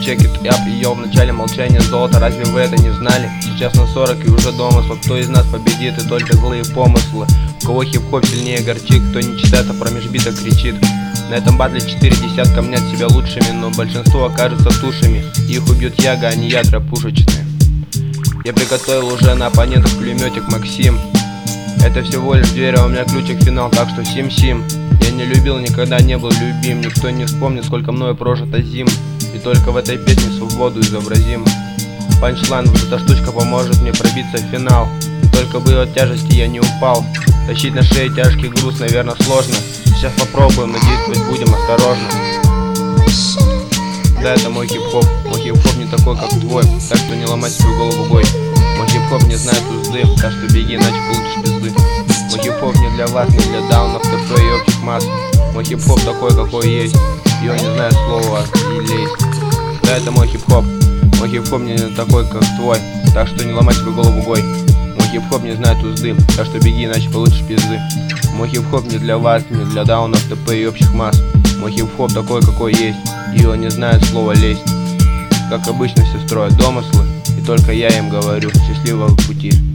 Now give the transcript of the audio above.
check it up. Ее в начале молчания золото, разве вы это не знали? Сейчас на 40 и уже домыслов. Кто из нас победит и только злые помыслы? У кого хип-хоп сильнее горчит, кто не читает, а промеж бита кричит. На этом батле 4 десятка мнят себя лучшими, но большинство окажутся тушами. Их убьют яга, а не ядра пушечные. Я приготовил уже на оппонентов пулеметик Максим. Это всего лишь дверь, а у меня ключик в финал, так что сим-сим. Я не любил, никогда не был любим. Никто не вспомнит, сколько мною прожито зим. И только в этой песне свободу изобразим. Панчлайн, вот эта штучка поможет мне пробиться в финал. И только бы от тяжести я не упал. Тащить на шее тяжкий груз, наверное, сложно. Сейчас попробуем, но действовать будем осторожно. Да, это мой хип-хоп. Мой хип-хоп не такой, как твой, так что не ломай свою голову гой. Мой хип-хоп не знает узды, так что беги, иначе получишь пизды. Мой хип-хоп не для вас, не для даунов, ТП и общих масс. Мой хип-хоп такой, какой есть. Ее не знает слова и лезть. Да, это мой хип-хоп. Мой хип-хоп не такой, как твой, так что не ломай свою голову гой. Мой хип-хоп не знает узды, так что беги, иначе получишь пизды. Мой хип-хоп не для вас, не для даунов, ТП и общих масс. Мой хип-хоп такой, какой есть. Ее не знает слова лезть. Как обычно все строят домыслы, и только я им говорю: счастливого пути.